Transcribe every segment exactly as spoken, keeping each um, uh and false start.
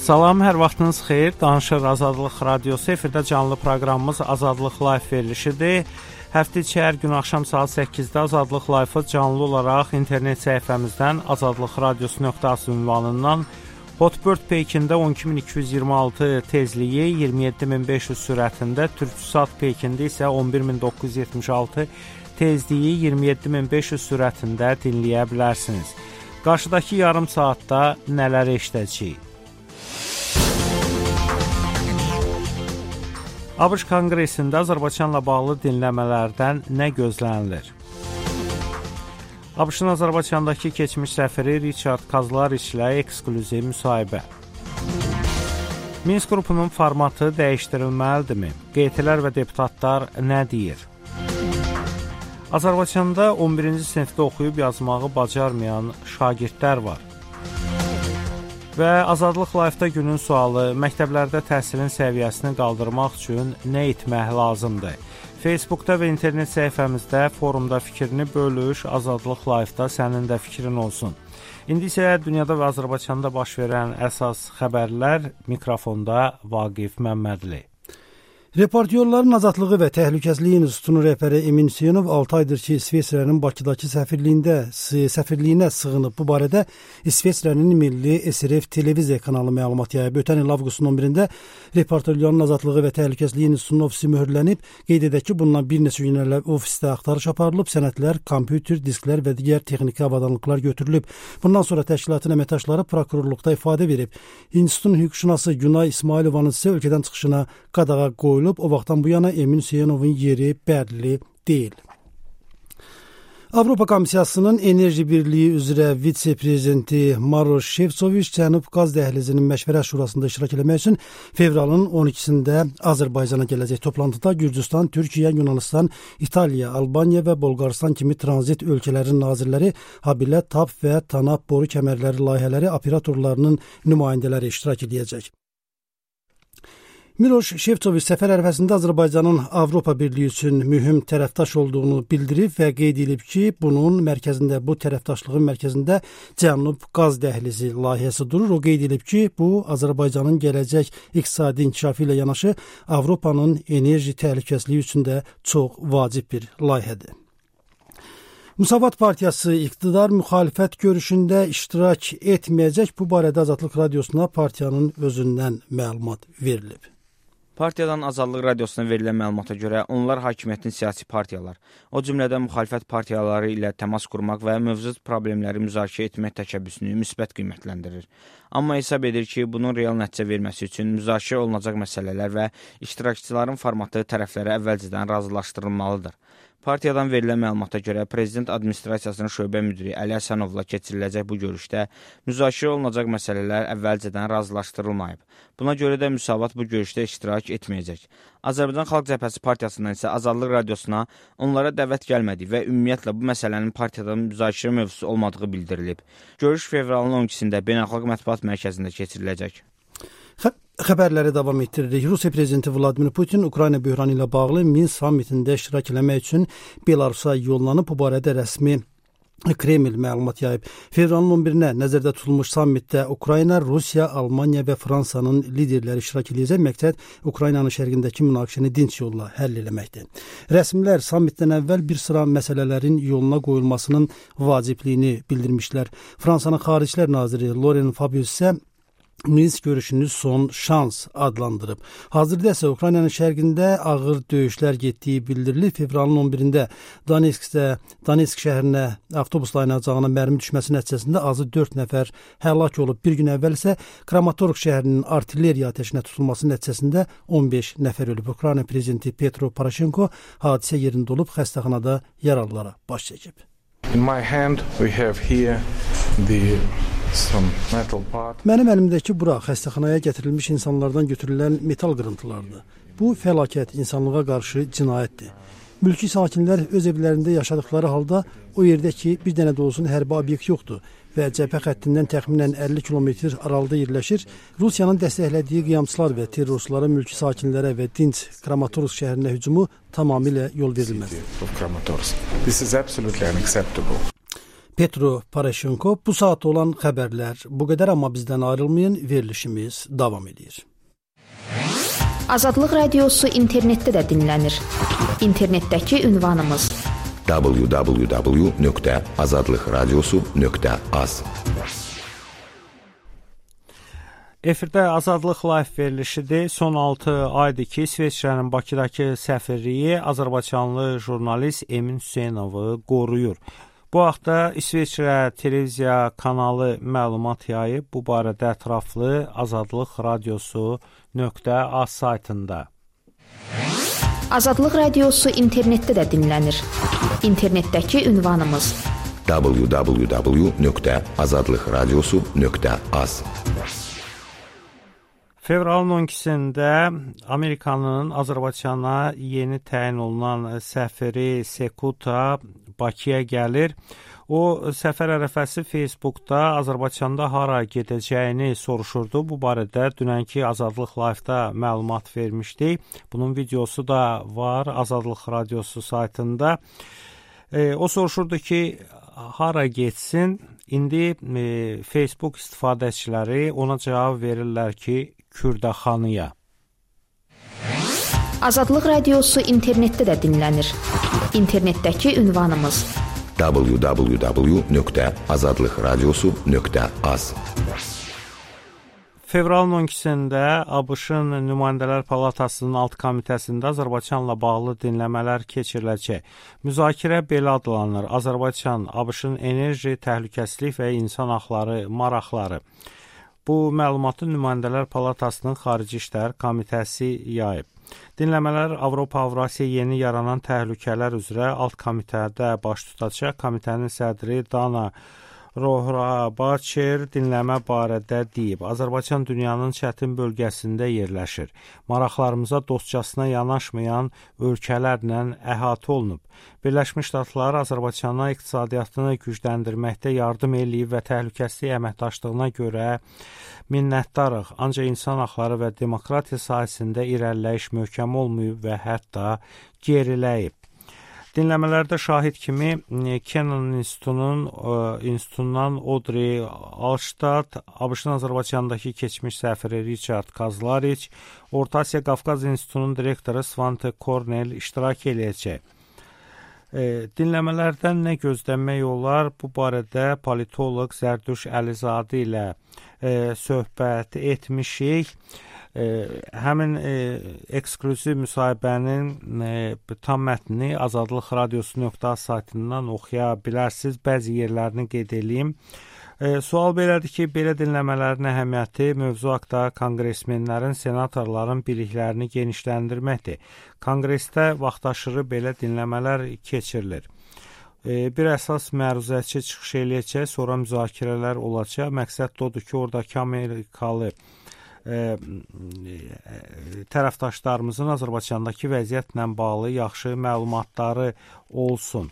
Salam, hər vaxtınız xeyir. Danışır Azadlıq Radiosu. Efirdə canlı proqramımız Azadlıq Live verilişidir. Həftə içi hər gün axşam saat səkkizdə Azadlıq Live-ı canlı olaraq internet səhifəmizdən azadlıqradiosu.az ünvanından Hotbird Peykində on iki min iki yüz iyirmi altı tezliyi, iyirmi yeddi min beş yüz sürətində, Türksat Peykində isə on bir min doqquz yüz yetmiş altı tezliyi, iyirmi yeddi min beş yüz sürətində dinləyə bilərsiniz. Qarşıdakı yarım saatda nələr eşidəcəyik? ABŞ Konqresində Azərbaycanla bağlı dinləmələrdən nə gözlənilir? ABŞ-ın Azərbaycandakı keçmiş səfiri Richard Kazlariç ilə eksklüziv müsahibə. Minsk qrupunun formatı dəyişdirilməlidirmi? Q T-lər və deputatlar nə deyir? Azərbaycanda on birinci sinifdə oxuyub yazmağı bacarmayan şagirdlər var. Və Azadlıq Live-da günün sualı, məktəblərdə təhsilin səviyyəsini qaldırmaq üçün nə etmək lazımdır? Facebookda və internet səhifəmizdə forumda fikrini bölüş, Azadlıq Live-da sənin də fikrin olsun. İndi isə dünyada və Azərbaycanda baş verən əsas xəbərlər, mikrofonda Vaqif Məmmədli. Reportyorların Azadlığı və Təhlükəsizlik İnstitutunun rəhbəri Emin Hüseynov altı aydır ki, İsveçrənin Bakıdakı səfirliyində, səfirliyinə sığınıb. Bu barədə İsveçrənin Milli S R F televiziya kanalı məlumat yayıb. Ötən il avqustun on birində Reportyorların Azadlığı və Təhlükəsizlik İnstitutunun ofisi möhürlənib. Qeyd edək ki, bundan bir neçə gün əvvəl ofisdə axtarış aparılıb, sənədlər, kompüter, disklər və digər texniki avadanlıqlar götürülüb. Bundan sonra təşkilatın əməkdaşları prokurorluqda ifadə verib. İnstitutun hüquqşünası Günay İsmailovanın isə ölkədən çıxışına qadağa qoyulub. O vaxtdan bu yana Emin Hüseynovun yeri bəlli deyil. Avropa Komissiyasının Enerji Birliyi üzrə vitse-prezidenti Maroš Şefçoviç Cənub Qaz Dəhlizinin məşvərət şurasında iştirak etmək üçün fevralın on ikisində Azərbaycana gələcək. Toplantıda Gürcüstan, Türkiyə, Yunanistan, İtaliya, Albaniya və Bolqaristan kimi tranzit ölkələrin nazirləri, habilə, TAP və TANAP boru kəmərləri layihələri operatorlarının nümayəndələri iştirak edəcək. Miloš Şefçoviç səfər ərəfəsində Azərbaycanın Avropa Birliyi üçün mühüm tərəfdaş olduğunu bildirib və qeyd edib ki, bunun mərkəzində, bu tərəfdaşlığın mərkəzində Cənub Qaz Dəhlizi layihəsi durur. O qeyd edib ki, bu Azərbaycanın gələcək iqtisadi inkişafı ilə yanaşı Avropanın enerji təhlükəsizliyi üçün də çox vacib bir layihədir. Müsavat Partiyası iqtidar müxalifət görüşündə iştirak etməyəcək. Bu barədə Azadlıq Radiosuna partiyanın özündən məlumat verilib. Partiyadan Azadlıq Radiosuna verilən məlumata görə onlar hakimiyyətin siyasi partiyalar, o cümlədən müxalifət partiyaları ilə təmas qurmaq və mövcud problemləri müzakirə etmək təşəbbüsünü müsbət qiymətləndirir. Amma hesab edir ki, bunun real nəticə verməsi üçün müzakirə olunacaq məsələlər və iştirakçıların formatı tərəflərə əvvəlcədən razılaşdırılmalıdır. Partiyadan verilən məlumata görə Prezident Administrasiyasının şöbə müdiri Əli Həsənovla keçiriləcək bu görüşdə müzakirə olunacaq məsələlər əvvəlcədən razılaşdırılmayıb. Buna görə də Müsavat bu görüşdə iştirak etməyəcək. Azərbaycan Xalq Cəbhəsi Partiyasından isə Azadlıq Radiosuna onlara dəvət gəlmədiyi və ümumiyyətlə bu məsələnin partiyadan müzakirə mövzusu olmadığı bildirilib. Görüş fevralın on ikisində Beynəlxalq Mətbuat Mərkəzində keçiriləcək. Xəbərləri davam etdiririk. Rusiya prezidenti Vladimir Putin Ukrayna böhranı ilə bağlı Minsk sammitində iştirak etmək üçün Belarusa yollanıb. Bu barədə rəsmi Kreml məlumat yayıb. Fevralın on birinə nəzərdə tutulmuş sammitdə Ukrayna, Rusiya, Almaniya və Fransanın liderləri iştirak edəcək. Məqsəd Ukraynanın şərqindəki münaqişəni dinc yolla həll etməkdir. Rəsmilər sammitdən əvvəl bir sıra məsələlərin yoluna qoyulmasının vacibliyini bildirmişlər. Fransanın Xaricilər naziri Laurent Fabius isə Minsk görüşünü son şans adlandırıb. Hazırda isə Ukraynanın şərqində ağır döyüşlər getdiyi bildirilir. Fevralın on birində Donetskdə, Donetsk şəhərinə avtobus dayanacağına mərmi düşməsi nəticəsində azı dörd nəfər həlak olub. Bir gün əvvəl isə Kramatorsk şəhərinin artilleriya atəşinə tutulması nəticəsində on beş nəfər ölüb. Ukrayna prezidenti Petro Poroshenko hadisə yerində olub, xəstəxanada yaralılara baş çəkib. In my hand we have here the Mənim əlimdəki bura xəstəxanaya gətirilmiş insanlardan götürülən metal qırıntılardır. Bu fəlakət insanlığa qarşı cinayətdir. Mülki sakinlər öz evlərində yaşadıkları halda o yerdə ki, bir dənə də olsun hərbi obyekt yoxdur və cəbhə xəttindən təxminən əlli kilometr aralıda yerləşir. Rusiyanın dəstəklədiyi qiyamçılar və terrorçulara, mülki sakinlərə və dinc Kramatorsk şəhərinə hücumu tamamilə yol verilməz. Petro Poroshenko. Bu saat olan xəbərlər bu qədər, amma bizdən ayrılmayın, verilişimiz davam edir. Azadlıq Radiosu internetdə də dinlənir. İnternetdəki ünvanımız w w w nöqtə azadlıq radiosu nöqtə az. Efirdə Azadlıq Live verilişidir. Son altı aydır ki, İsveçrənin Bakıdakı səfirliyi Azərbaycanlı jurnalist Emin Hüseynovu qoruyur. Bu haqda İsveçrə televiziya kanalı məlumat yayıb. Bu barədə ətraflı Azadlıq Radiosu nöqtə az saytında. Azadlıq Radiosu internetdə də dinlənir. İnternetdəki ünvanımız w w w nöqtə azadlıq radiosu nöqtə az. Fevralın on ikisində Amerikanın Azərbaycana yeni təyin olunan səfiri Sekuta Bakıya gəlir. O, səfər ərəfəsi Facebookda Azərbaycanda hara gedəcəyini soruşurdu. Bu barədə dünənki Azadlıq Live-da məlumat vermişdik. Bunun videosu da var Azadlıq Radiosu saytında. E, o soruşurdu ki, hara getsin? İndi e, Facebook istifadəçiləri ona cavab verirlər ki, Kürdəxanıya. Azadlıq Radiosu internetdə də dinlənir. İnternetdəki ünvanımız w w w nöqtə azadlıq radiosu nöqtə az. Fevralın on ikisində ABŞ-ın Nümayəndələr Palatasının Alt Komitəsində Azərbaycanla bağlı dinləmələr keçiriləcək. Müzakirə belə adlanır: Azərbaycan, ABŞ-ın enerji, təhlükəsizlik və insan haqları maraqları. Bu məlumatı Nümayəndələr Palatasının Xarici İşlər Komitəsi yayıb. Dinləmələr Avropa-Avrasiya yeni yaranan təhlükələr üzrə alt komitədə baş tutacaq. Komitənin sədri Dana Rohrabacher dinləmə barədə deyib: Azərbaycan dünyanın çətin bölgəsində yerləşir. Maraqlarımıza dostcasına yanaşmayan ölkələrlə əhatə olunub. Birləşmiş Ştatlar Azərbaycana iqtisadiyyatını gücləndirməkdə yardım eləyib və təhlükəsizlik əməkdaşlığına görə minnətdarıq. Ancaq insan haqları və demokratiya sahəsində irəliləyiş möhkəm olmayıb və hətta geriləyib. Dinləmələrdə şahid kimi Kenan İnstitutunun institutundan Audrey Alstad, ABŞ-ın Azərbaycandakı keçmiş səfiri Richard Kazlariç, Orta Asiya Qafqaz İnstitutunun direktoru Svante Kornel iştirak eləyəcək. E, dinləmələrdən nə gözləmək olar? Bu barədə politoloq Zərduş Əlizadə ilə e, söhbət etmişik. E, həmin e, eksklüziv müsahibənin e, tam mətnini Azadlıq Radiosu nöqtə az saytından oxuya bilərsiniz. Bəzi yerlərini qeyd edeyim. E, sual belədir ki, belə dinləmələrin əhəmiyyəti mövzu haqda konqresmenlərin, senatorların biliklərini genişləndirməkdir. Konqresdə vaxtaşırı belə dinləmələr keçirilir. E, bir əsas məruzəçi çıxış eləyəcək, sonra müzakirələr olacaq. Məqsəd odur ki, oradakı Amerikalı e, tərəfdaşlarımızın Azərbaycandakı vəziyyətlə bağlı yaxşı məlumatları olsun.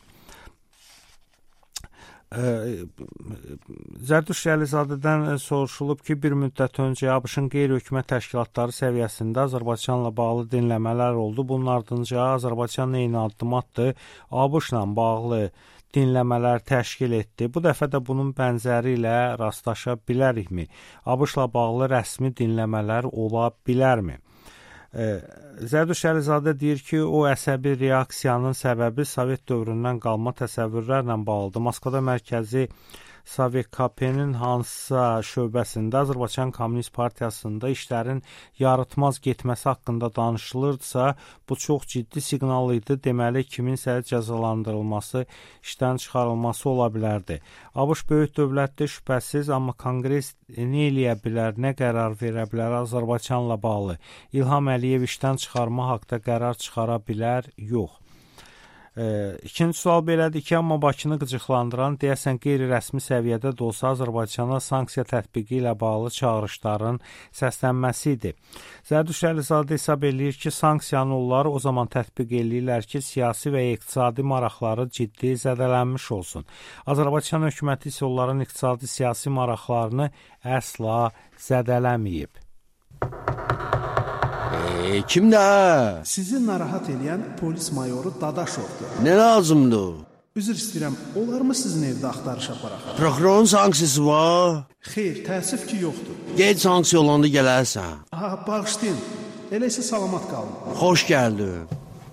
Zərduş Əlizadədən soruşulub ki, bir müddət öncə ABŞ-ın qeyri-hökumət təşkilatları səviyyəsində Azərbaycanla bağlı dinləmələr oldu. Bunun ardınca Azərbaycan eyni addım atdı, ABŞ-la bağlı dinləmələr təşkil etdi. Bu dəfə də bunun bənzəri ilə rastlaşa bilərikmi? ABŞ-la bağlı rəsmi dinləmələr ola bilərmi? Zərduş Əlizadə deyir ki, o əsəbi reaksiyanın səbəbi Sovet dövründən qalma təsəvvürlərlə bağlıdır. Moskvada mərkəzi Sovet K P-nin hansısa şöbəsində Azərbaycan Kommunist Partiyasında işlərin yarıtmaz getməsi haqqında danışılırdısa, bu çox ciddi siqnal idi. Deməli, kiminsə cəzalandırılması, işdən çıxarılması ola bilərdi. ABŞ böyük dövlətdir, şübhəsiz, amma Konqres nə eləyə bilər, nə qərar verə bilər Azərbaycanla bağlı? İlham Əliyev işdən çıxarma haqda qərar çıxara bilər? Yox. E, ikinci sual belədir ki, amma Bakını qıcıqlandıran deyəsən qeyri-rəsmi səviyyədə də olsa Azərbaycana sanksiya tətbiqi ilə bağlı çağırışların səslənməsi idi. Zərduş Əlizadə hesab eləyir ki, sanksiyanı onlar o zaman tətbiq eləyirlər ki, siyasi və iqtisadi maraqları ciddi zədələnmiş olsun. Azərbaycan hökuməti isə onların iqtisadi siyasi maraqlarını əsla zədələməyib. E, kimdə? Sizi narahat edən polis mayoru Dadaşovdur. Nə lazımdır? Üzr istəyirəm, olarmı sizin evdə axtarış aparaq? Prokurorun sanksiyası var. Xeyr, təəssüf ki, yoxdur. Gec sanksiya olanda gələrsən. Ha, bağışlayın. Elə isə salamat qalın. Xoş gəldin.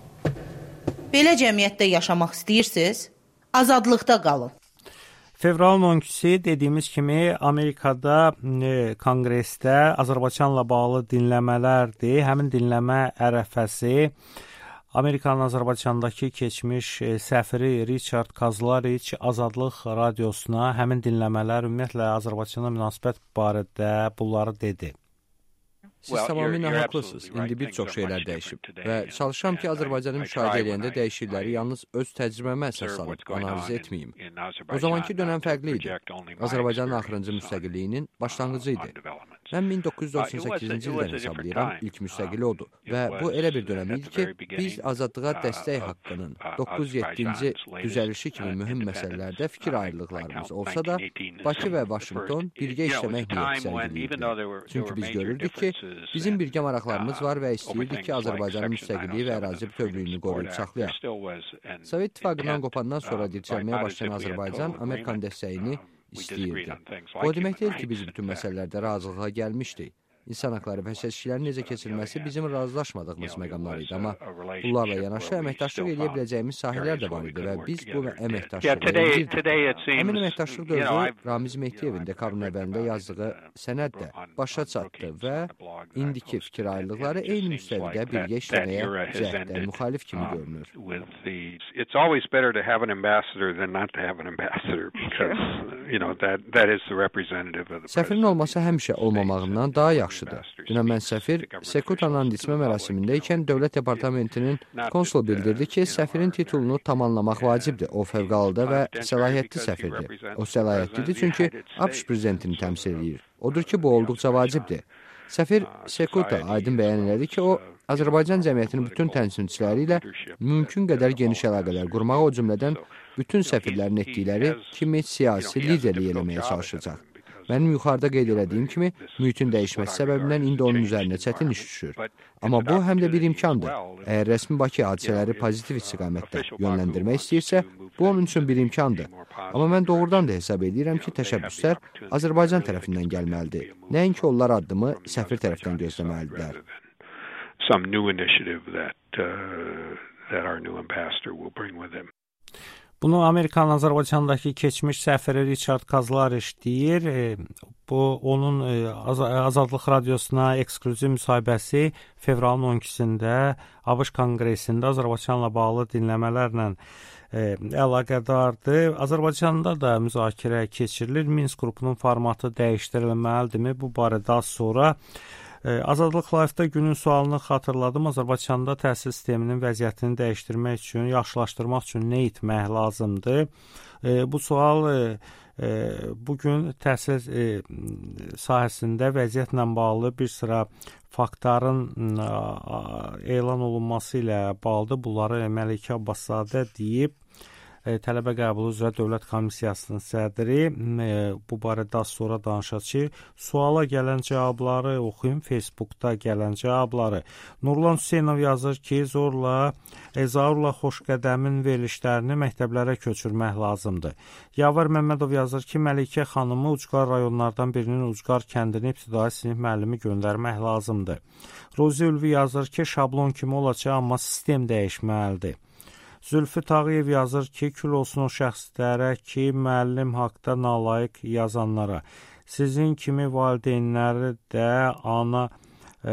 Belə cəmiyyətdə yaşamaq istəyirsiniz? Azadlıqda qalın. Fevralın on ikisi dediyimiz kimi Amerikada e, konqresdə Azərbaycanla bağlı dinləmələrdir. Həmin dinləmə ərəfəsi Amerikanın Azərbaycandakı keçmiş e, səfiri Richard Kazlariç Azadlıq radiosuna həmin dinləmələr ümumiyyətlə Azərbaycana münasibət barədə bunları dedi. Siz tamamilə haqlısınız. İndi bir çox şeylər dəyişib və çalışıram ki, Azərbaycanı müşahidə edəndə dəyişiklikləri yalnız öz təcrübəmə əsas salıb analiz etməyim. O zamanki dönəm fərqli idi. Azərbaycanın axırıncı müstəqilliyinin başlanğıcı idi. Mən min doqquz yüz doxsan səkkizinci ildən hesablayıram, ilk müstəqili odur. Və bu elə bir dönəm idi ki, biz azadlığa dəstək haqqının doqquz yeddinci düzəlişi kimi mühüm məsələlərdə fikir ayrılıqlarımız olsa da, Bakı və Vaşinqton birgə işləmək niyyəti sərgiləyirdi. Çünki biz görürdük ki, bizim birgə maraqlarımız var və istəyirdik ki, Azərbaycanın müstəqilliyi və ərazi bütövlüyünü qoruyub saxlayaq. Sovet İttifaqından qopandan sonra dirçəlməyə başlayan Azərbaycan Amerikan dəstəyini istəyirdi. O demək deyil ki, biz bütün məsələlərdə razılığa gəlmişdik. İnsan haqları və seçkilərin necə keçirilməsi bizim razılaşmadığımız məqamlar idi, amma bunlarla yanaşı əməkdaşlıq edə biləcəyimiz sahələr də var idi və biz bu əməkdaşlığı edirdik. Həmin əməkdaşlıq dövrü Ramiz Mehdiyevin dekabrın əvvəlində yazdığı sənəd də başa çatdı və indiki fikir ayrılıqları eyni müstəvidə birgə işləməyə cəhddə müxalif kimi görünür. It's always better to have an ambassador than not to have an ambassador because you know that that is the representative of the Səfirin olması həmişə olmamağından daha yaxşı. Dünən mən səfir Sekutanın dismə mərasimində ikən Dövlət Departamentinin konsul bildirdi ki, səfirin titulunu tamamlamaq vacibdir. O fövqəladə və səlahiyyətli səfirdir. O səlahiyyətlidir çünki ABŞ prezidentini təmsil edir. Odur ki, bu olduqca vacibdir. Səfir Sekuta aydın bəyan elədi ki, o Azərbaycan cəmiyyətinin bütün təmsilçiləri ilə mümkün qədər geniş əlaqələr qurmağa, o cümlədən bütün səfirlərin etdikləri kimi siyasi liderlik eləməyə çalışacaq. Mənim yuxarıda qeyd elədiyim kimi, mühitin dəyişməsi səbəbindən indi onun üzərinə çətin iş düşür. Amma bu həm də bir imkandır. Əgər rəsmi Bakı hadisələri pozitiv istiqamətdə yönləndirmək istəyirsə, bu onun üçün bir imkandır. Amma mən doğrudan da hesab edirəm ki, təşəbbüslər Azərbaycan tərəfindən gəlməlidir. Nəinki onlar addımı səfir tərəfindən gözləməlidirlər. Some new initiative that uh, that our new ambassador will bring with him. Bunu Amerikanın Azərbaycandakı keçmiş səfiri Richard Kazlariç deyir. Bu onun Azadlıq radiosuna eksklüziv müsahibəsi fevralın on ikisində ABŞ konqresində Azərbaycanla bağlı dinləmələrlə əlaqədardır. Azərbaycanda da müzakirə keçirilir. Minsk qrupunun formatı dəyişdirilməlidirmi? Bu barədə az sonra Azadlıq Live-da günün sualını xatırladım. Azərbaycanda təhsil sisteminin vəziyyətini dəyişdirmək üçün, yaxşılaşdırmaq üçün nə etmək lazımdır? Bu sual bugün təhsil sahəsində vəziyyətlə bağlı bir sıra faktların elan olunması ilə bağlıdır. Bunları Məlikə Abbaszadə deyib. Tələbə qəbulu üzrə Dövlət Komissiyasının sədri bu barədə az sonra danışacaq. Suala gələn cavabları oxuyum. Facebookda gələn cavabları. Nurlan Hüseynov yazır ki, zorla, Zaurla Xoşqədəmin verilişlərini məktəblərə köçürmək lazımdır. Yavar Məmmədov yazır ki, Məlikə xanımı ucqar rayonlardan birinin ucqar kəndini ibtidai sinif müəllimi göndərmək lazımdır. Rozi Ülvi yazır ki, şablon kimi olacaq, amma sistem dəyişməlidir. Zülfü Tağıyev yazır ki, kül olsun o şəxslərə ki, müəllim haqda nalayiq yazanlara. Sizin kimi valideynləri də ana e,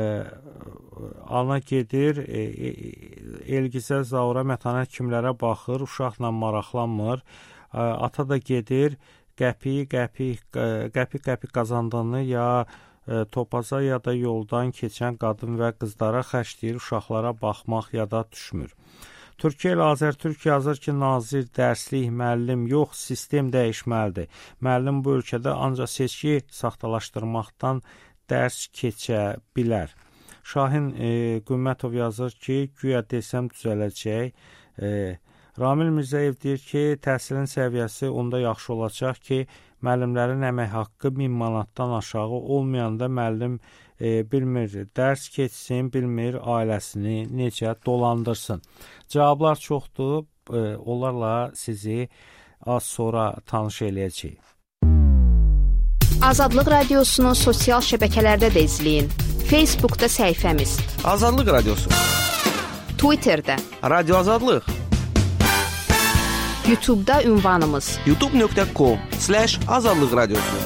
ana gedir, e, Elgizə Zaura mətanət kimlərə baxır, uşaqla maraqlanmır. E, ata da gedir, qəpi qəpi qəpi qəpi qazandığını ya e, topaza ya da yoldan keçən qadın və qızlara xərcləyir, uşaqlara baxmaq yada düşmür. Türkiyə ilə Azərtürk yazır ki, nazir, dərslik, müəllim yox, sistem dəyişməlidir. Müəllim bu ölkədə ancaq seçki saxtalaşdırmaqdan dərs keçə bilər. Şahin e, Qümmətov yazır ki, güya desəm düzələcək. E, Ramil Mirzəyev deyir ki, təhsilin səviyyəsi onda yaxşı olacaq ki, müəllimlərin əmək haqqı min manatdan aşağı olmayanda müəllim e, bilmir, dərs keçsin, bilmir, ailəsini necə dolandırsın. Cavablar çoxdur. onlarla sizi az sonra tanış eləyəcəyik. Azadlıq Radiosunu sosial şəbəkələrdə də izləyin. Facebookda səhifəmiz Azadlıq Radiosu, Twitterdə Radio Azadlıq, YouTube'da ünvanımız youtube nöqtə com slash azadlıq radiosu.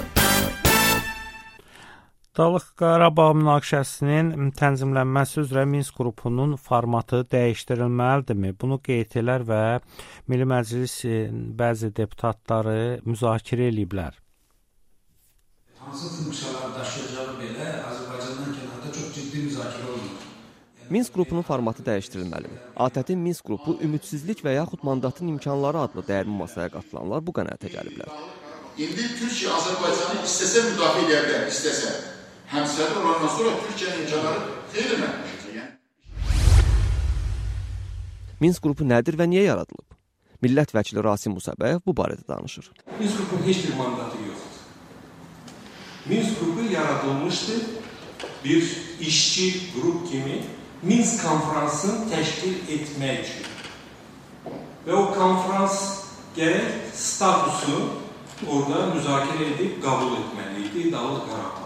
Dağlıq Qarabağ münaqişəsinin tənzimlənməsi üzrə Minsk qrupunun formatı dəyişdirilməlidirmi? Bunu Q E T'lər və Milli Məclisin bəzi deputatları müzakirə ediblər. Hansı funksiyalar daşıyacağı belə Azərbaycandan kənarda çox ciddi müzakirə olunur. Minsk qrupunun formatı dəyişdirilməlidir. ATƏT-in Minsk qrupu ümidsizlik və yaxud mandatın imkanları adlı dəyərli masaya qatılanlar bu qənaətə gəliblər. İndi Türkiyə Azərbaycanı istəsə müdafiə edə bilər, istəsə. Həmsədr olandan sonra Türkiyənin imkanları xeyli məhduddur. Minsk qrupu nədir və niyə yaradılıb? Millət vəkili Rasim Musəbəyev bu barədə danışır. Minsk qrupunun heç bir mandatı yoxdur. Minsk qrupu yaradılmışdır bir işçi qrup kimi Minsk konferansını təşkil etmək üçün. Və o konferans gərək statusu orada müzakirə edib qəbul etməliydi Dağlıq Qarabağ.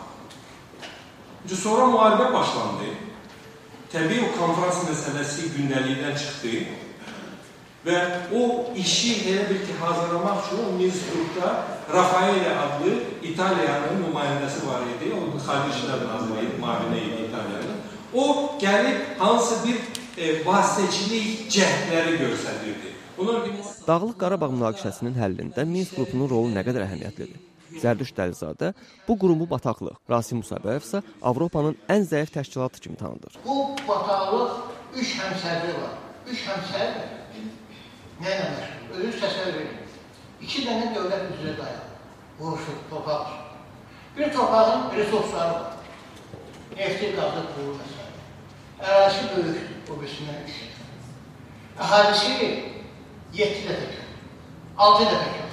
Sonra müharibə başlandı. Təbii o konferans məsələsi gündəlikdən çıxdı və o işi elə bir ki, hazırlamaq üçün Minsk qrupda Rafael adlı İtaliyanın nümayəndəsi var idi. O Xarici İşlər Naziri müavinə idi İtaliyanın. O gəlib hansı bir e, vasitəçilik cəhdləri göstərirdi. Dağlıq Qarabağ münaqişəsinin həllində Minsk qrupunun rolu nə qədər əhəmiyyətlidir? Zərdüş Dəlizadə bu qurumu bataqlıq, Rasim Musəbəyev isə Avropanın ən zəif təşkilatı kimi tanıdır. Bu bataqlıq üç həmsərli var. Üç həmsərli nə ilə məşğul? Özünüz təsəvvür edin. İki dənə dövlət üzrə dayanır. Vuruşur, torpaq. Bir torpağın resursları var. Nefti, qazı, quru məsələ. Ərazisi böyükdür, o birisindən üç. Əhalisi yeddi dəfə kör, altı dəfə kör.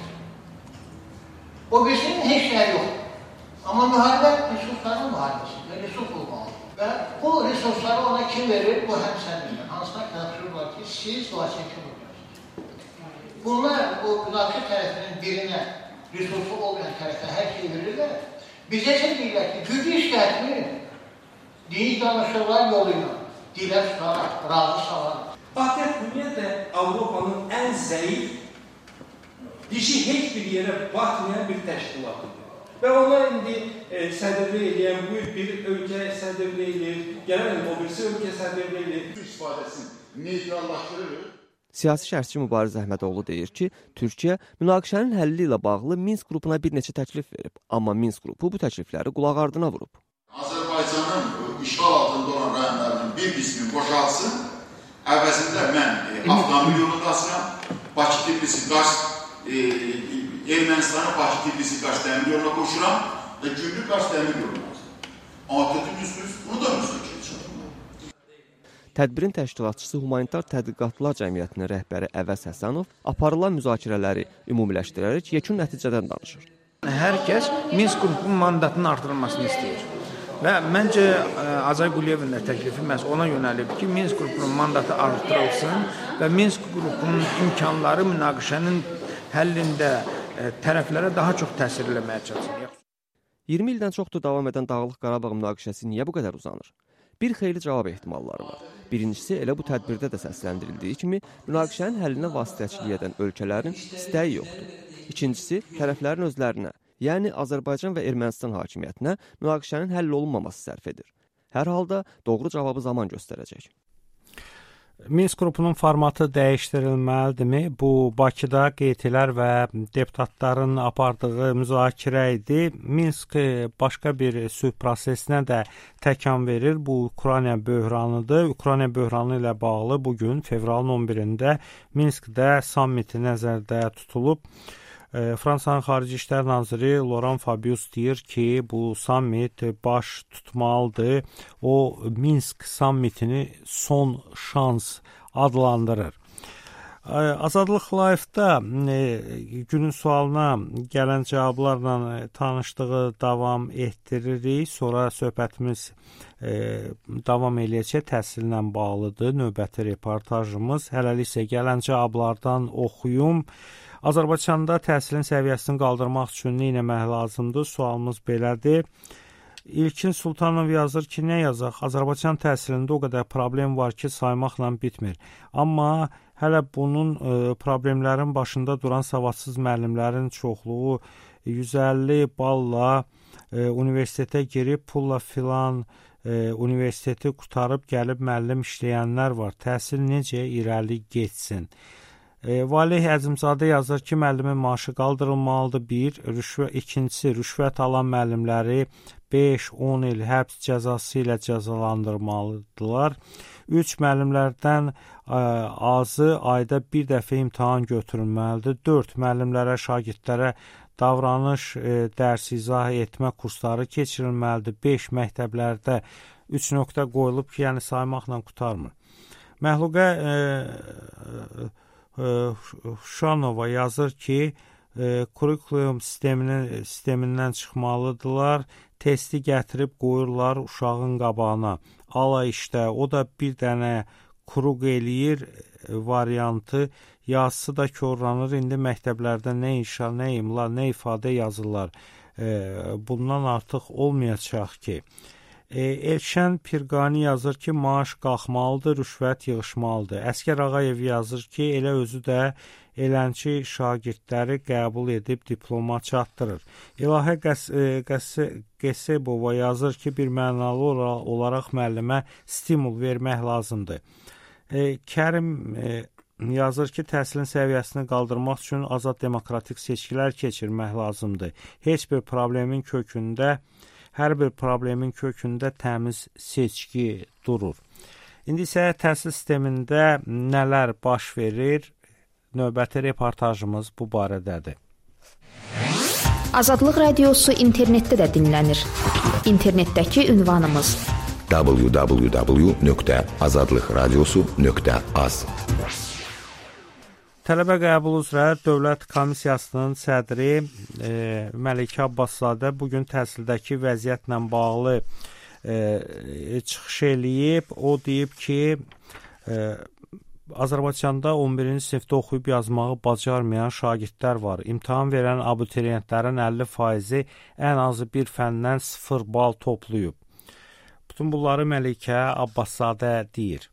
O birisinin heç nəyi yoxdur. Amma müharibə resursların müharibəsidir, resurs olmalıdır. Və bu resursları ona kim verir? Bu həmsərlidir. Hansına yaxşırlar ki, siz vasitəçi olacaqsınız. Bunlar bu münaqişə tərəfinin birinə, resursu olmayan tərəfə hər şey verirlər. Bizə isə deyirlər ki, gücü işlətmir, dini danışıqlar yolu ilə, dilə tutaraq, razı salaraq. ATƏT ümumiyyətlə Avropanın ən zəif, dişi heç bir yerə batmayan bir təşkilatıdır. Və onlar indi e, sədrlik edən bu bir ölkə sədrlik edir, gələn o birisi ölkə sədrlik edir. İstifadəsini neytrallaşdırır. Siyasi şərhçi Mübariz Əhmədoğlu deyir ki, Türkiyə münaqişənin həlli ilə bağlı Minsk qrupuna bir neçə təklif verib, amma Minsk qrupu bu təklifləri qulaq ardına vurub. Azərbaycanın işğal altında olan rayonlarının bir qismini boşaltsın, əvəzində mən e, avtomobil yolunu qazıram, Bakı Tbilisi Qars, e, Ermənistanın Bakı Tbilisi Qars dəmir yoluna qoşuram və günlük Qars dəmir yoluna qazıram. ATƏT-in üstünüz, bunu da müzakirə edəcəm. Tədbirin təşkilatçısı Humanitar Tədqiqatlar Cəmiyyətinin rəhbəri Əvəz Həsənov aparılan müzakirələri ümumiləşdirərək yekun nəticədən danışır. Hər kəs Minsk qrupunun mandatının artırılmasını istəyir. Və məncə Azay Quliyevin də təklifi məhz ona yönəlib ki, Minsk qrupunun mandatı artırılsın və Minsk qrupunun imkanları münaqişənin həllində tərəflərə daha çox təsir eləməyə çalışır. iyirmi ildən çoxdur davam edən Dağlıq Qarabağ münaqişəsi niyə bu qədər uzanır? Bir xeyli cavab ehtimalları var. Birincisi, elə bu tədbirdə də səsləndirildiyi kimi, münaqişənin həllinə vasitəçilik edən ölkələrin istəyi yoxdur. İkincisi, tərəflərin özlərinə, yəni Azərbaycan və Ermənistan hakimiyyətinə münaqişənin həll olunmaması sərf edir. Hər halda doğru cavabı zaman göstərəcək. Minsk qrupunun formatı dəyişdirilməlidirmi? Bu Bakıda Q E T'lər və deputatların apardığı müzakirə idi. Minsk başqa bir sülh prosesinə də təkan verir. Bu Ukrayna böhranıdır. Ukrayna böhranı ilə bağlı bugün fevralın on birində Minskdə sammiti nəzərdə tutulub. Fransanın Xarici İşlər Naziri Laurent Fabius deyir ki, bu sammit baş tutmalıdır. O, Minsk sammitini son şans adlandırır. Azadlıq Live-da e, günün sualına gələn cavablarla tanışlığı davam etdiririk. Sonra söhbətimiz e, davam eləyəcək, təhsillə bağlıdır. Növbəti reportajımız. Hələlik isə gələn cavablardan oxuyum. Azərbaycanda təhsilin səviyyəsini qaldırmaq üçün nə etmək lazımdır? Sualımız belədir. İlkin Sultanov yazır ki, nə yazaq? Azərbaycan təhsilində o qədər problem var ki, saymaqla bitmir. Amma hələ bunun e, problemlərin başında duran savadsız müəllimlərin çoxluğu yüz əlli balla e, universitetə girib, pulla filan e, universiteti qutarıb gəlib müəllim işləyənlər var. Təhsil necə irəli getsin? E, Valih Əzimzadə yazır ki, müəllimin maaşı qaldırılmalıdır. Bir, rüşvət, ikincisi, rüşvət alan müəllimləri beş on il həbs cəzası ilə cəzalandırmalıdırlar. üç müəllimlərdən ə, azı ayda bir dəfə imtahan götürülməlidir. dörd müəllimlərə, şagirdlərə davranış ə, dərs izah etmə kursları keçirilməlidir. beş məktəblərdə üç nöqtə qoyulub ki, yəni saymaqla qurtarmır. Məhluqə ə, ə, Şanova yazır ki, ə, kurikulum sisteminin, sistemindən çıxmalıdırlar. Testi gətirib qoyurlar uşağın qabağına. Ala işdə, o da bir dənə kuruq eləyir variantı, yazısı da korlanır. İndi məktəblərdə nə inşa, nə imla, nə ifadə yazırlar. E, bundan artıq olmayacaq ki. E, Elşən Pirqani yazır ki, maaş qalxmalıdır, rüşvət yığışmalıdır. Əskər Ağayev yazır ki, elə özü də elənçi şagirdləri qəbul edib diploma çatdırır. İlahə Qəsebova yazır ki, bir mənalı olaraq müəllimə stimul vermək lazımdır. E, Kərim e, yazır ki, təhsilin səviyyəsini qaldırmaq üçün azad demokratik seçkilər keçirmək lazımdır. Heç bir problemin kökündə, hər bir problemin kökündə təmiz seçki durur. İndi isə təhsil sistemində nələr baş verir? Növbəti reportajımız bu barədədir. Azadlıq Radiosu internetdə də dinlənir. İnternetdəki ünvanımız w w w nöqtə azadlıqradiosu nöqtə az. Tələbə qəbulu üzrə Dövlət Komissiyasının sədri e, Məlikə Abbaszadə bugün təhsildəki vəziyyətlə bağlı e, çıxış eləyib. O deyib ki, e, Azərbaycanda on birinci sinifdə oxuyub yazmağı bacarmayan şagirdlər var. İmtahan verən abituriyentlərin əlli faizi ən azı bir fəndən sıfır bal toplayıb. Bütün bunları Məlikə Abbaszadə deyir.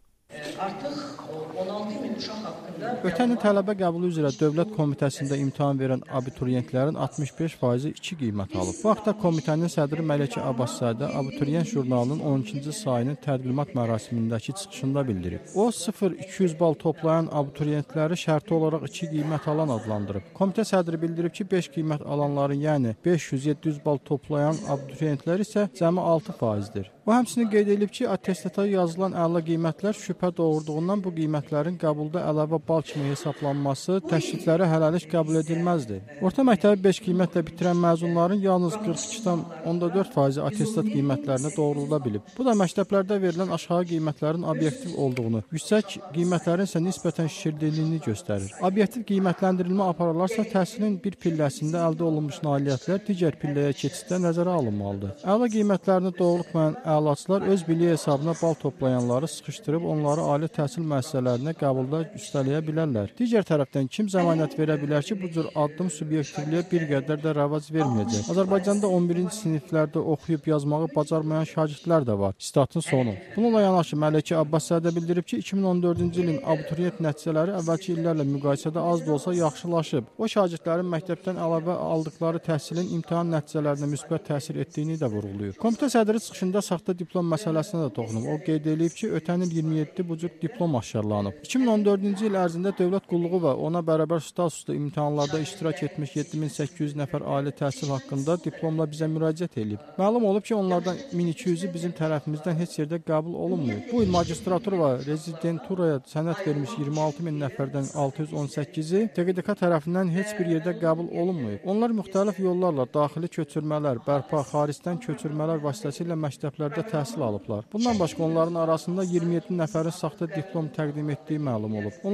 Artıq on altı min uşaq haqqında Ötən il tələbə qəbulu üzrə Dövlət Komitəsində imtahan verən abituriyentlərin altmış beş faizi iki qiymət alıb. Bu haqda komitənin sədri Məlikə Abbaszadə Abituriyent jurnalının on ikinci sayının təqdimat mərasimindəki çıxışında bildirib. O, sıfır iki yüz bal toplayan abituriyentləri şərti olaraq iki qiymət alan adlandırıb. Komitə sədri bildirib ki, beş qiymət alanların, yəni beş yüz yeddi yüz bal toplayan abituriyentlər isə cəmi altı faizdir. O, həmçinin qeyd edib ki, attestata yazılan əla qiymətlər şübhə doğurduğundan bu qiymətlərin qəbulda əlavə bal kimi hesablanması təklifləri hələlik qəbul edilməzdi. Orta məktəbi beş qiymətlə bitirən məzunların yalnız qırx ikidən onda dörd faizi attestat qiymətlərinə doğruluda bilib. Bu da məktəblərdə verilən aşağı qiymətlərin obyektiv olduğunu, yüksək qiymətlərin isə nisbətən şişirdildiyini göstərir. Obyektiv qiymətləndirilmə aparılarsa təhsilin bir pilləsində əldə olunmuş nailiyyətlər digər pilləyə keçiddə nəzərə alınmalıdır. Əla qiymətlərini doğrultmayan əlaçılar öz biliyi hesabına bal toplayanları sıxışdırıb onları ali təhsil müəssisələrinə qəbulda üstələyə bilərlər. Digər tərəfdən kim zəmanət verə bilər ki, bu cür addım subyektivliyə bir qədər də rəvac verməyəcək. Azərbaycanda on birinci siniflərdə oxuyub yazmağı bacarmayan şagirdlər də var. Statın sonu. Bununla yanaşı Məlikə Abbaszadə bildirib ki, iki min on dördüncü ilin abituriyent nəticələri əvvəlki illərlə müqayisədə az da olsa yaxşılaşıb. O şagirdlərin məktəbdən əlavə aldıqları təhsilin imtahan nəticələrinə müsbət təsir etdiyini də vurğulayıb. Komitə sədri çıxışında saxta diplom məsələsinə də toxunub. O qeyd edib ki, ötən il iyirmi yeddi bu cür diplom aşkarlanıb. iki min on dördüncü il ərzində dövlət qulluğu və ona bərabər statusda imtahanlarda iştirak etmiş yeddi min səkkiz yüz nəfər ali təhsil haqqında diplomla bizə müraciət edib. Məlum olub ki, onlardan min iki yüzü bizim tərəfimizdən heç yerdə qəbul olunmuyub. Bu il magistratura və rezidenturaya sənəd vermiş iyirmi altı min nəfərdən altı yüz on səkkizi T Q D K tərəfindən heç bir yerdə qəbul olunmuyub. Onlar müxtəlif yollarla daxili köçürmələr, bərpa, xaricdən köçürmələr vasitəsilə məktəblərdə təhsil alıblar. Bundan başqa onların arasında iyirmi yeddi nəfərin saxta diplom təqdim etdiyi məlum olub. Onların diplom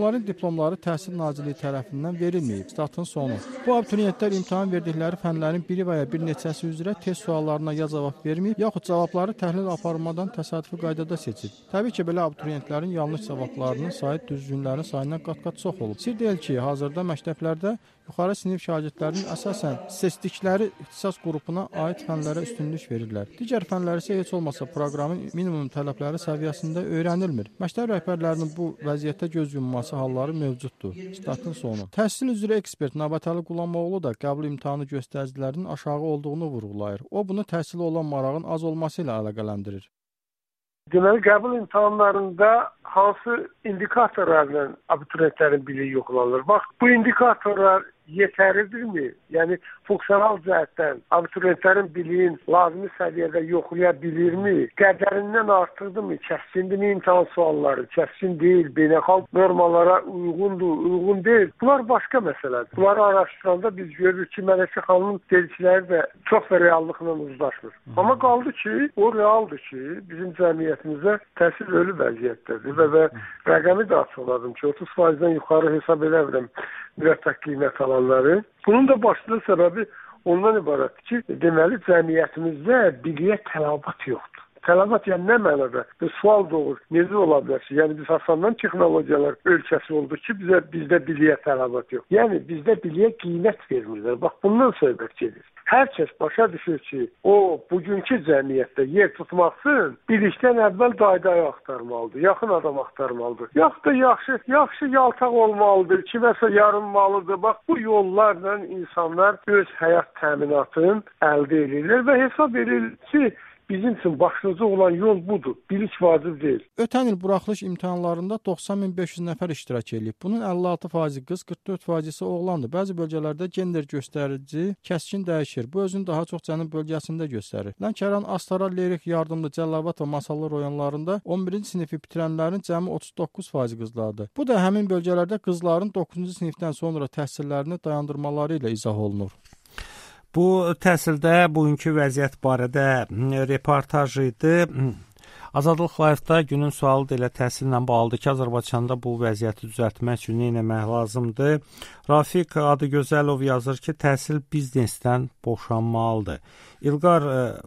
diplomları Təhsil Nazirliyi tərəfindən verilməyib. Statın sonu. Bu abituriyentlər imtahan verdikləri fənlərin biri və ya bir neçəsi üzrə test suallarına ya cavab verməyib, yaxud cavabları təhlil aparılmadan təsadüfi qaydada seçib. Təbii ki, belə abituriyentlərin yanlış cavablarının sayı düzgünlərin sayından qat-qat çox olub. Sir deyil ki, hazırda məktəblərdə yuxarı sinif şagirdlərinin əsasən seçdikləri ixtisas qrupuna aid fənlərə üstünlük verirlər. Digər fənlər isə heç olmasa proqramın minimum tələbləri səviyyəsində öyrənilmir. Məktəb rəhbərlərinin bu vəziyyətdə göz yumması halları mövcuddur. Statın sonu. Təhsil üzrə ekspert Nabatəli Qulamoğlu da qəbul imtahanı göstəricilərinin aşağı olduğunu vurğulayır. O bunu təhsilə olan marağın az olması ilə əlaqələndirir. Deməli, qəbul imtahanlarında hansı indikatorlarla abituriyentlərin biliyi yoxlanılır? Bax, bu indikatorlar yetərlidirmi? Yəni, funksional cəhətdən abituriyentlərin biliyin lazımi səviyyədə yoxlaya bilirmi? Qədərindən artırdımı? Kəskindirmi imtahan sualları? Kəskin deyil, beynəlxalq normalara uyğundur, uyğun deyil. Bunlar başqa məsələdir. Bunları araşdıranda biz görürük ki, Mələkə xanımın dedikləri də çox da reallıqla uzlaşmır. Amma qaldı ki, o realdır ki, bizim cəmiyyətimizdə təhsil ölü vəziyyətdədir və, və rəqəmi də açıqladım ki, otuz faizdən yuxarı hesab edəmirəm mürəttəq qiymət alanları. Bunun da başlıca səbəbi ondan ibarətdir ki, deməli cəmiyyətimizdə biliyə tələbat yoxdur. Tələbat yəni nə mənada? Bir sual doğur. Necə ola bilər ki? Yəni biz asandan texnologiyalar ölkəsi oldu ki, bizə bizdə biliyə tələbat yox. Yəni bizdə biliyə qiymət vermirlər. Bax bundan söhbət gedir. Hər kəs başa düşür ki, o bugünkü cəmiyyətdə yer tutmaq üçün bilikdən əvvəl daydayı axtarmalıdır, yaxın adam axtarmalıdır. Yaxud da yaxşı, yaxşı yaltaq olmalıdır, kiməsə yarınmalıdır. Bax bu yollarla insanlar öz həyat təminatını əldə edirlər və hesab edir ki, bizim üçün başlıca olan yol budur. Bilik vacib deyil. Ötən il buraxılış imtahanlarında doxsan min beş yüz nəfər iştirak edib. Bunun əlli altı faizi qız, qırx dörd faizi isə oğlandır. Bəzi bölgələrdə gender göstərici kəskin dəyişir. Bu özünü daha çox Cənub bölgəsində göstərir. Lənkəran, Astara, Lerik, Yardımlı, Cəllabad və Masallı rayonlarında on birinci sinifi bitirənlərin cəmi otuz doqquz faizi qızlardır. Bu da həmin bölgələrdə qızların doqquzuncu sinifdən sonra təhsillərini dayandırmaları ilə izah olunur. Bu təhsildə bugünkü vəziyyət barədə reportaj idi. Azadlıq Live-da günün sualı da elə təhsillə bağlıdır ki, Azərbaycanda bu vəziyyəti düzəltmək üçün nə etmək lazımdır? Rafiq Adıgözəlov yazır ki, təhsil biznesdən boşanmalıdır. İlqar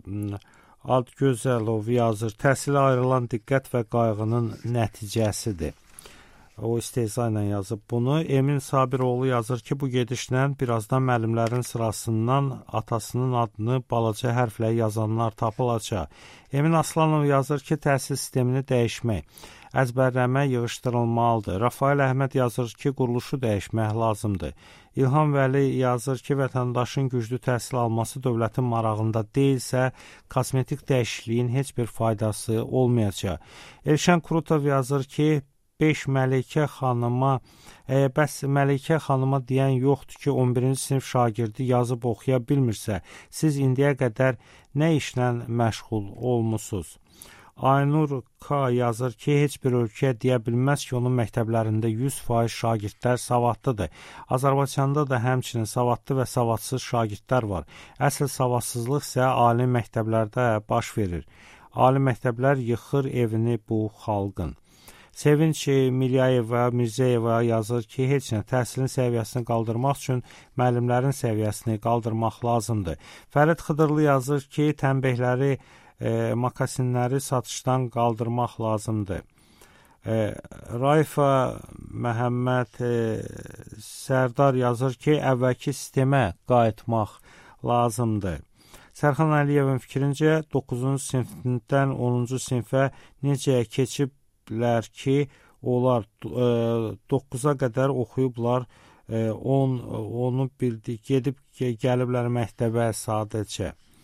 Adıgözəlov yazır, təhsilə ayrılan diqqət və qayğının nəticəsidir. O istehza ilə yazıb bunu. Emin Sabiroğlu yazır ki, bu gedişlə birazdan müəllimlərin sırasından atasının adını balaca hərflə yazanlar tapılacaq. Emin Aslanov yazır ki, təhsil sistemini dəyişmək, əzbərləmə yığışdırılmalıdır. Rafael Əhməd yazır ki, quruluşu dəyişmək lazımdır. İlham Vəli yazır ki, vətəndaşın güclü təhsil alması dövlətin marağında deyilsə, kosmetik dəyişikliyin heç bir faydası olmayacaq. Elşən Kurutov yazır ki, beş Məlikə xanıma, e, bəs Məlikə xanıma deyən yoxdur ki, on birinci sinif şagirdi yazıb oxuya bilmirsə, siz indiyə qədər nə işlə məşğul olmusunuz? Aynur K. yazır ki, heç bir ölkə deyə bilməz ki, onun məktəblərində yüz faiz şagirdlər savadlıdır. Azərbaycanda da həmçinin savadlı və savadsız şagirdlər var. Əsl savadsızlıq isə ali məktəblərdə baş verir. Ali məktəblər yıxır evini bu xalqın. Sevinç Milyayeva, Mirzəyeva yazır ki, heç nə təhsilin səviyyəsini qaldırmaq üçün müəllimlərin səviyyəsini qaldırmaq lazımdır. Fərid Xıdırlı yazır ki, tənbehləri, e, makasinləri satışdan qaldırmaq lazımdır. E, Raifa Məhəmməd e, Sərdar yazır ki, əvvəlki sistemə qayıtmaq lazımdır. Sərxan Əliyevin fikrincə, doqquzuncu sinifdən onuncu sinifə necə keçib ki, onlar doqquza qədər oxuyublar, on, onu bildik, gedib gəliblər məktəbə sadəcə.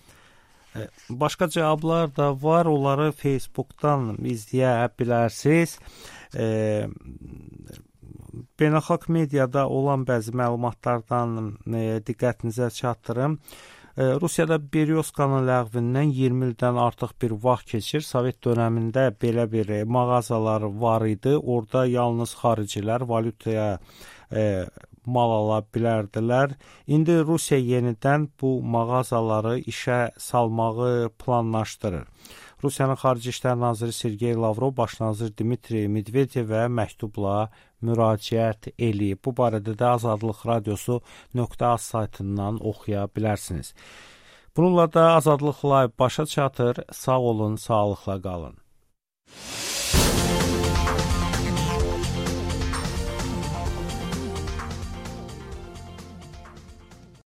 Başqa cavablar da var, onları Facebookdan izləyə bilərsiniz. Beynəlxalq mediada olan bəzi məlumatlardan diqqətinizə çatdırım. Rusiyada Beryoskanın ləğvindən iyirmi ildən artıq bir vaxt keçir. Sovet dönəmində belə bir mağazalar var idi. Orada yalnız xaricilər valyutaya e, mal ala bilərdilər. İndi Rusiya yenidən bu mağazaları işə salmağı planlaşdırır. Rusiyanın Xarici İşlər Naziri Sergey Lavrov, Baş nazir Dmitri Medvedevə məktubla müraciət eləyib. Bu barədə də azadlıq radiosu nöqtə az saytından oxuya bilərsiniz. Bununla da Azadlıq Live başa çatır. Sağ olun, sağlıqla qalın.